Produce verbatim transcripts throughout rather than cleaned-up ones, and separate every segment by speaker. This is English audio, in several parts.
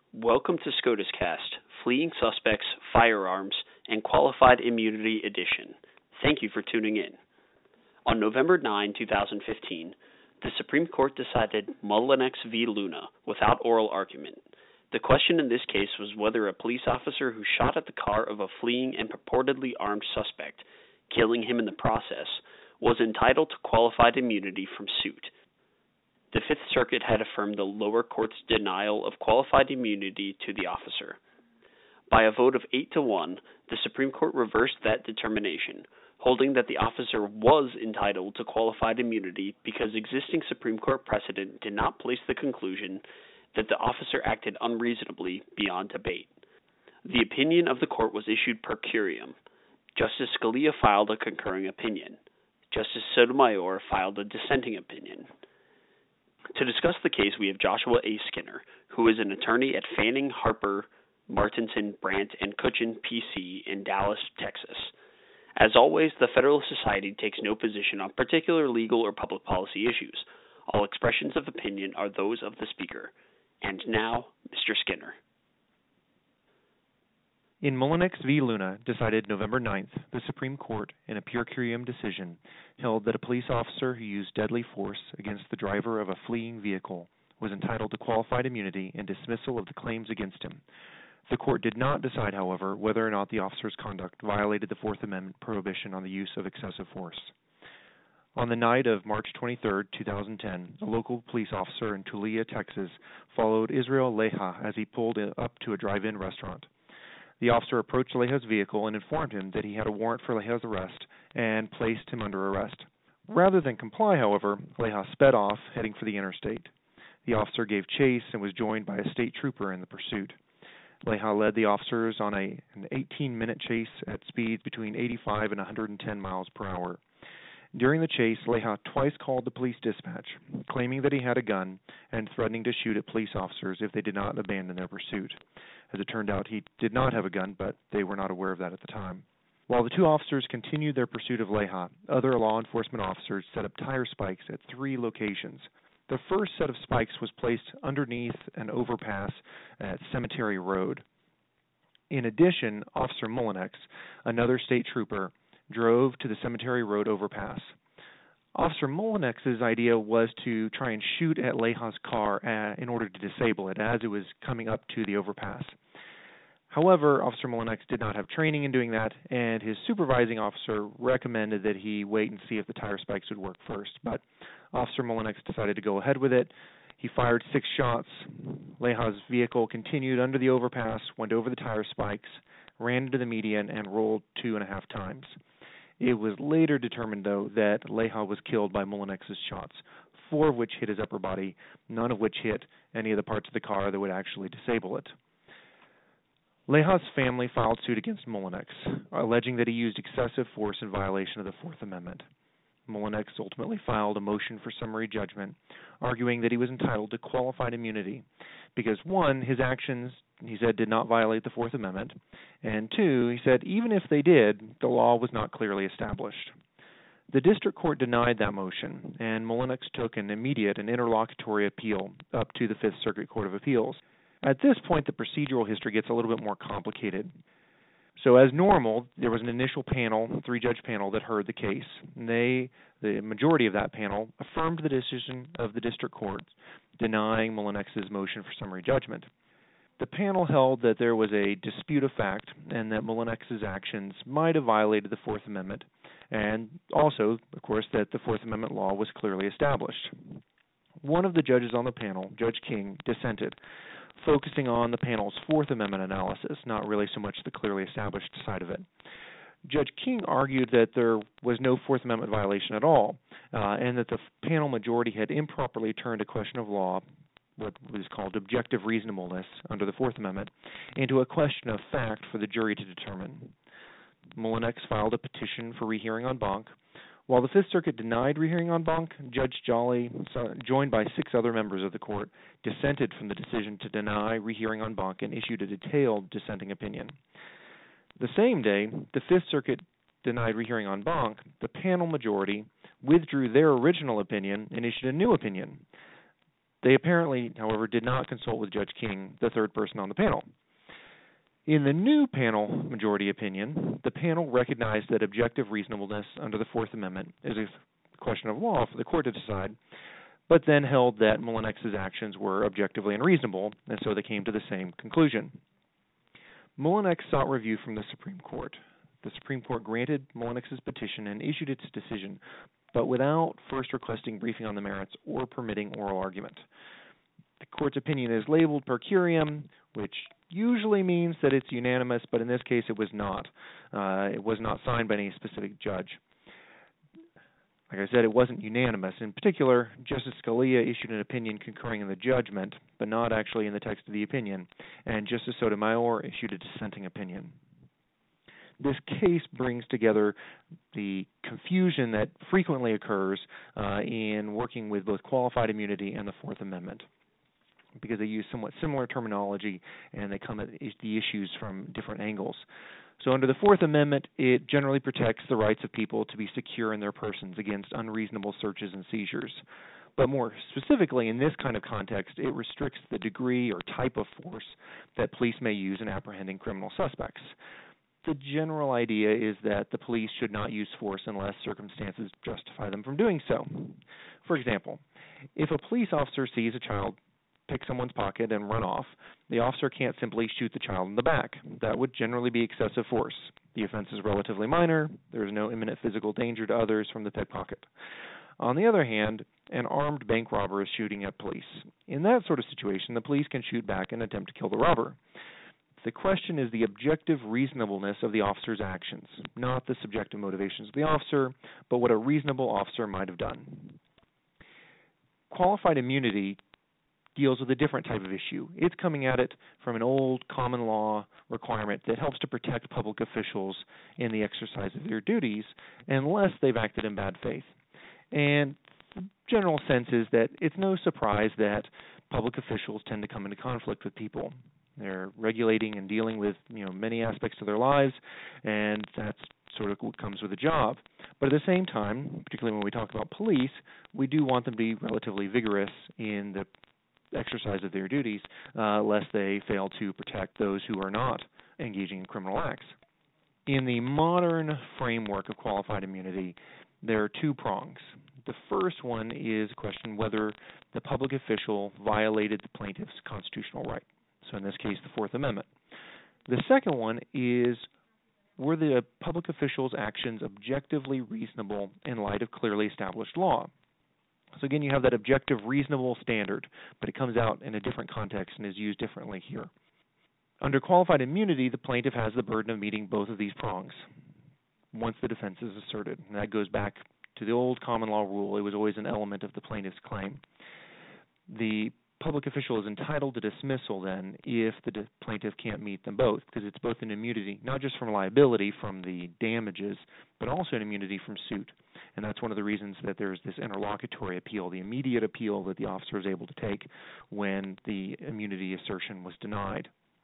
Speaker 1: Welcome to SCOTUS Cast, Fleeing Suspects, Firearms, and Qualified Immunity Edition. Thank you for tuning in. On November ninth, twenty fifteen, the Supreme Court decided Mullinex v. Luna without oral argument. The question in this case was whether a police officer who shot at the car of a fleeing and purportedly armed suspect, killing him in the process, was entitled to qualified immunity from suit. The Fifth Circuit had affirmed the lower court's denial of qualified immunity to the officer. By a vote of eight to one, the Supreme Court reversed that determination, holding that the officer was entitled to qualified immunity because existing Supreme Court precedent did not place the conclusion that the officer acted unreasonably beyond debate. The opinion of the court was issued per curiam. Justice Scalia filed a concurring opinion. Justice Sotomayor filed a dissenting opinion. To discuss the case, we have Joshua A. Skinner, who is an attorney at Fanning, Harper, Martinson, Brandt, and Cutchin, P C in Dallas, Texas. As always, the Federalist Society takes no position on particular legal or public policy issues. All expressions of opinion are those of the speaker. And now, Mister Skinner.
Speaker 2: In Mullinex v. Luna, decided November ninth, the Supreme Court, in a per curiam decision, held that a police officer who used deadly force against the driver of a fleeing vehicle was entitled to qualified immunity and dismissal of the claims against him. The court did not decide, however, whether or not the officer's conduct violated the Fourth Amendment prohibition on the use of excessive force. On the night of March twenty-third, two thousand ten, a local police officer in Tulia, Texas, followed Israel Leha as he pulled up to a drive-in restaurant. The officer approached Leha's vehicle and informed him that he had a warrant for Leha's arrest and placed him under arrest. Rather than comply, however, Leha sped off, heading for the interstate. The officer gave chase and was joined by a state trooper in the pursuit. Leha led the officers on a, an eighteen-minute chase at speeds between eighty-five and one hundred ten miles per hour. During the chase, Leha twice called the police dispatch, claiming that he had a gun and threatening to shoot at police officers if they did not abandon their pursuit. As it turned out, he did not have a gun, but they were not aware of that at the time. While the two officers continued their pursuit of Leha, other law enforcement officers set up tire spikes at three locations. The first set of spikes was placed underneath an overpass at Cemetery Road. In addition, Officer Mullinex, another state trooper, drove to the Cemetery Road overpass. Officer Mullinex's idea was to try and shoot at Leha's car uh, in order to disable it as it was coming up to the overpass. However, Officer Mullinex did not have training in doing that, and his supervising officer recommended that he wait and see if the tire spikes would work first. But Officer Mullinex decided to go ahead with it. He fired six shots. Leha's vehicle continued under the overpass, went over the tire spikes, ran into the median, and rolled two and a half times. It was later determined, though, that Leha was killed by Mullinex's shots, four of which hit his upper body, none of which hit any of the parts of the car that would actually disable it. Leha's family filed suit against Mullinex, alleging that he used excessive force in violation of the Fourth Amendment. Mullinex ultimately filed a motion for summary judgment, arguing that he was entitled to qualified immunity because, one, his actions, he said, did not violate the Fourth Amendment, and two, he said, even if they did, the law was not clearly established. The district court denied that motion, and Mullinex took an immediate and interlocutory appeal up to the Fifth Circuit Court of Appeals. At this point, the procedural history gets a little bit more complicated. So as normal, there was an initial panel, a three-judge panel, that heard the case. And they, the majority of that panel, affirmed the decision of the district court denying Mullinex's motion for summary judgment. The panel held that there was a dispute of fact and that Mullinex's actions might have violated the Fourth Amendment, and also, of course, that the Fourth Amendment law was clearly established. One of the judges on the panel, Judge King, dissented, focusing on the panel's Fourth Amendment analysis, not really so much the clearly established side of it. Judge King argued that there was no Fourth Amendment violation at all, uh, and that the panel majority had improperly turned a question of law, what was called objective reasonableness under the Fourth Amendment, into a question of fact for the jury to determine. Mullinex filed a petition for rehearing en banc. While the Fifth Circuit denied rehearing en banc, Judge Jolly, joined by six other members of the court, dissented from the decision to deny rehearing en banc and issued a detailed dissenting opinion. The same day, the Fifth Circuit denied rehearing en banc. The panel majority withdrew their original opinion and issued a new opinion. They apparently, however, did not consult with Judge King, the third person on the panel. In the new panel majority opinion, the panel recognized that objective reasonableness under the Fourth Amendment is a question of law for the court to decide, but then held that Mullinex's actions were objectively unreasonable, and so they came to the same conclusion. Mullinex sought review from the Supreme Court. The Supreme Court granted Mullinex's petition and issued its decision, but without first requesting briefing on the merits or permitting oral argument. The court's opinion is labeled per curiam, which usually means that it's unanimous, but in this case it was not. Uh, it was not signed by any specific judge. Like I said, it wasn't unanimous. In particular, Justice Scalia issued an opinion concurring in the judgment, but not actually in the text of the opinion, and Justice Sotomayor issued a dissenting opinion. This case brings together the confusion that frequently occurs uh, in working with both qualified immunity and the Fourth Amendment, because they use somewhat similar terminology and they come at the issues from different angles. So under the Fourth Amendment, it generally protects the rights of people to be secure in their persons against unreasonable searches and seizures. But more specifically, in this kind of context, it restricts the degree or type of force that police may use in apprehending criminal suspects. The general idea is that the police should not use force unless circumstances justify them from doing so. For example, if a police officer sees a child pick someone's pocket and run off, the officer can't simply shoot the child in the back. That would generally be excessive force. The offense is relatively minor. There is no imminent physical danger to others from the pickpocket. On the other hand, an armed bank robber is shooting at police. In that sort of situation, the police can shoot back and attempt to kill the robber. The question is the objective reasonableness of the officer's actions, not the subjective motivations of the officer, but what a reasonable officer might have done. Qualified immunity deals with a different type of issue. It's coming at it from an old common law requirement that helps to protect public officials in the exercise of their duties unless they've acted in bad faith. And the general sense is that it's no surprise that public officials tend to come into conflict with people. They're regulating and dealing with, you know, many aspects of their lives, and that's sort of what comes with the job. But at the same time, particularly when we talk about police, we do want them to be relatively vigorous in the exercise of their duties, uh, lest they fail to protect those who are not engaging in criminal acts. In the modern framework of qualified immunity, there are two prongs. The first one is a question whether the public official violated the plaintiff's constitutional right. So in this case, the Fourth Amendment. The second one is, were the public official's actions objectively reasonable in light of clearly established law? So again, you have that objective reasonable standard, but it comes out in a different context and is used differently here. Under qualified immunity, the plaintiff has the burden of meeting both of these prongs once the defense is asserted. And that goes back to the old common law rule. It was always an element of the plaintiff's claim. The public official is entitled to dismissal then if the de- plaintiff can't meet them both, because it's both an immunity, not just from liability from the damages, but also an immunity from suit. And that's one of the reasons that there's this interlocutory appeal, the immediate appeal that the officer is able to take when the immunity assertion was denied.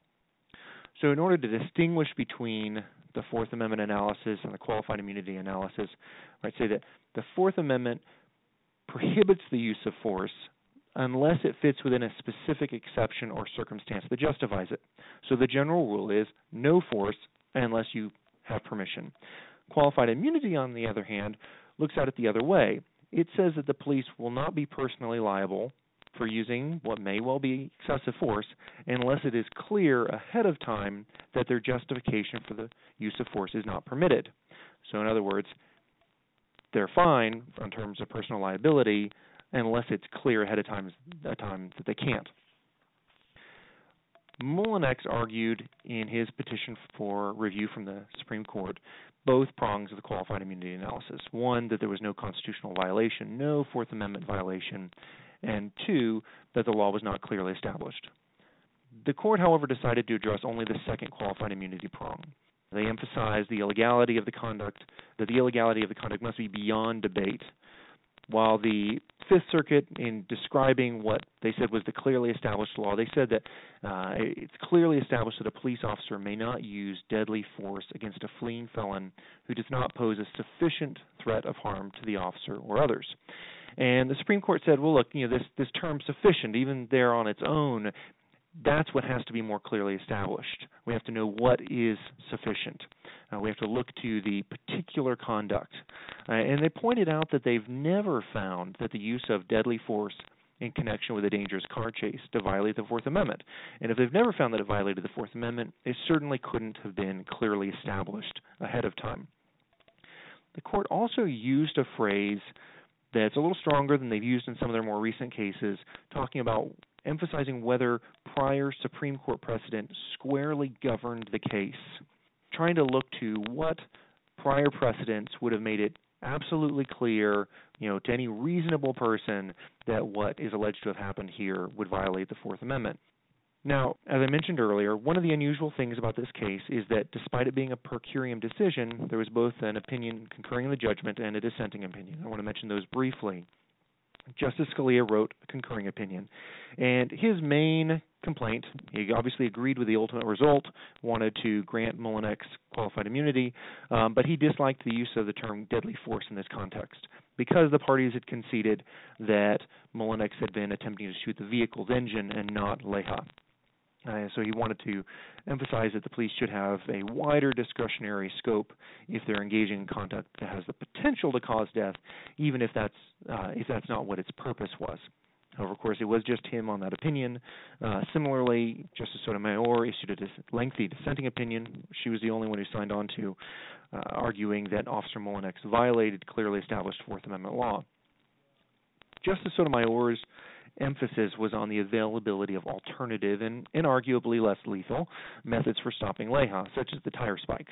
Speaker 2: So in order to distinguish between the Fourth Amendment analysis and the qualified immunity analysis, I'd say that the Fourth Amendment prohibits the use of force unless it fits within a specific exception or circumstance that justifies it. So the general rule is no force unless you have permission. Qualified immunity, on the other hand, looks at it the other way. It says that the police will not be personally liable for using what may well be excessive force unless it is clear ahead of time that their justification for the use of force is not permitted. So in other words, they're fine in terms of personal liability unless it's clear ahead of time, a time that they can't. Mullinex argued in his petition for review from the Supreme Court both prongs of the qualified immunity analysis. One, that there was no constitutional violation, no Fourth Amendment violation, and two, that the law was not clearly established. The court, however, decided to address only the second qualified immunity prong. They emphasized the illegality of the conduct, that the illegality of the conduct must be beyond debate, while the Fifth Circuit, in describing what they said was the clearly established law, they said that uh, it's clearly established that a police officer may not use deadly force against a fleeing felon who does not pose a sufficient threat of harm to the officer or others. And the Supreme Court said, well, look, you know, this, this term sufficient, even there on its own, that's what has to be more clearly established. We have to know what is sufficient. Uh, we have to look to the particular conduct. Uh, and they pointed out that they've never found that the use of deadly force in connection with a dangerous car chase to violate the Fourth Amendment. And if they've never found that it violated the Fourth Amendment, it certainly couldn't have been clearly established ahead of time. The court also used a phrase that's a little stronger than they've used in some of their more recent cases, talking about emphasizing whether prior Supreme Court precedent squarely governed the case, trying to look to what prior precedents would have made it absolutely clear, you know, to any reasonable person that what is alleged to have happened here would violate the Fourth Amendment. Now, as I mentioned earlier, one of the unusual things about this case is that despite it being a per curiam decision, there was both an opinion concurring in the judgment and a dissenting opinion. I want to mention those briefly. Justice Scalia wrote a concurring opinion, and his main complaint, he obviously agreed with the ultimate result, wanted to grant Mullinex qualified immunity, um, but he disliked the use of the term deadly force in this context because the parties had conceded that Mullinex had been attempting to shoot the vehicle's engine and not Leija. Uh, so he wanted to emphasize that the police should have a wider discretionary scope if they're engaging in conduct that has the potential to cause death, even if that's uh, if that's not what its purpose was. However, of course, it was just him on that opinion. Uh, similarly, Justice Sotomayor issued a dis- lengthy dissenting opinion. She was the only one who signed on to, uh, arguing that Officer Mullinex violated clearly established Fourth Amendment law. Justice Sotomayor's emphasis was on the availability of alternative and inarguably less lethal methods for stopping Leija, such as the tire spikes.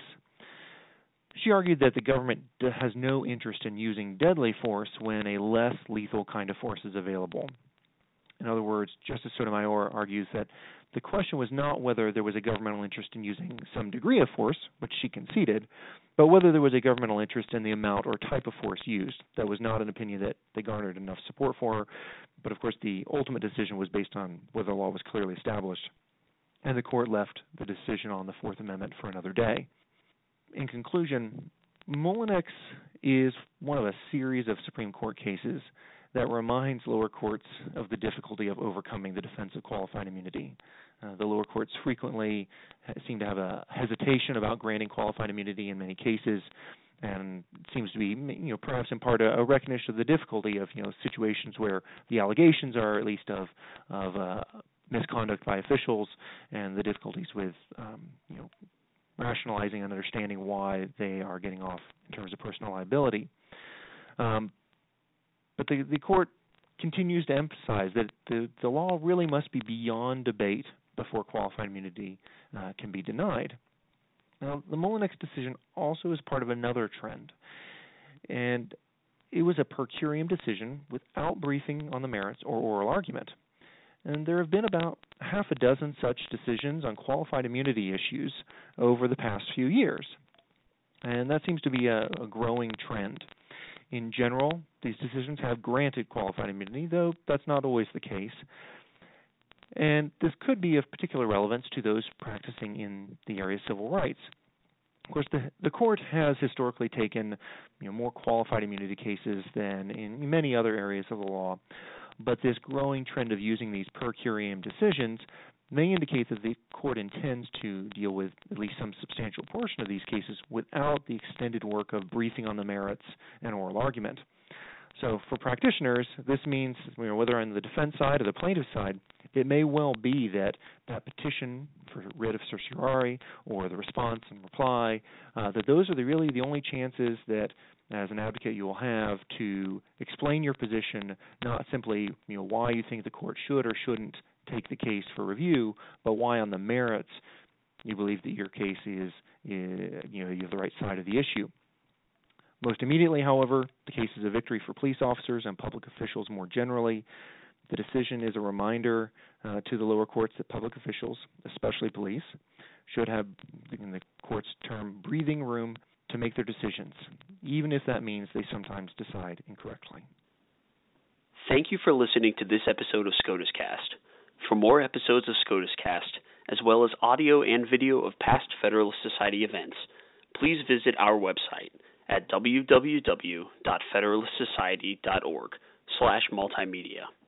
Speaker 2: She argued that the government has no interest in using deadly force when a less lethal kind of force is available. In other words, Justice Sotomayor argues that the question was not whether there was a governmental interest in using some degree of force, which she conceded, but whether there was a governmental interest in the amount or type of force used. That was not an opinion that they garnered enough support for, but of course the ultimate decision was based on whether the law was clearly established, and the court left the decision on the Fourth Amendment for another day. In conclusion, Mullinex is one of a series of Supreme Court cases that reminds lower courts of the difficulty of overcoming the defense of qualified immunity. Uh, the lower courts frequently seem to have a hesitation about granting qualified immunity in many cases, and it seems to be, you know, perhaps in part a, a recognition of the difficulty of, you know, situations where the allegations are at least of of uh, misconduct by officials, and the difficulties with, um, you know, rationalizing and understanding why they are getting off in terms of personal liability. Um, but the, the court continues to emphasize that the, the law really must be beyond debate before qualified immunity uh, can be denied. Now, the Mullinex decision also is part of another trend, and it was a per curiam decision without briefing on the merits or oral argument. And there have been about half a dozen such decisions on qualified immunity issues over the past few years. And that seems to be a, a growing trend. In general, these decisions have granted qualified immunity, though that's not always the case. And this could be of particular relevance to those practicing in the area of civil rights. Of course, the, the court has historically taken, you know, more qualified immunity cases than in many other areas of the law. But this growing trend of using these per curiam decisions may indicate that the court intends to deal with at least some substantial portion of these cases without the extended work of briefing on the merits and oral argument. So for practitioners, this means, you know, whether on the defense side or the plaintiff side, it may well be that that petition for writ of certiorari or the response and reply, uh, that those are the, really the only chances that as an advocate you will have to explain your position, not simply, you know, why you think the court should or shouldn't take the case for review, but why on the merits you believe that your case is, is you know, you have the right side of the issue. Most immediately, however, the case is a victory for police officers and public officials more generally. The decision is a reminder uh, to the lower courts that public officials, especially police, should have, in the court's term, breathing room to make their decisions, even if that means they sometimes decide incorrectly.
Speaker 1: Thank you for listening to this episode of SCOTUS Cast. For more episodes of SCOTUS Cast, as well as audio and video of past Federalist Society events, please visit our website at w w w dot federalist society dot org slash multimedia.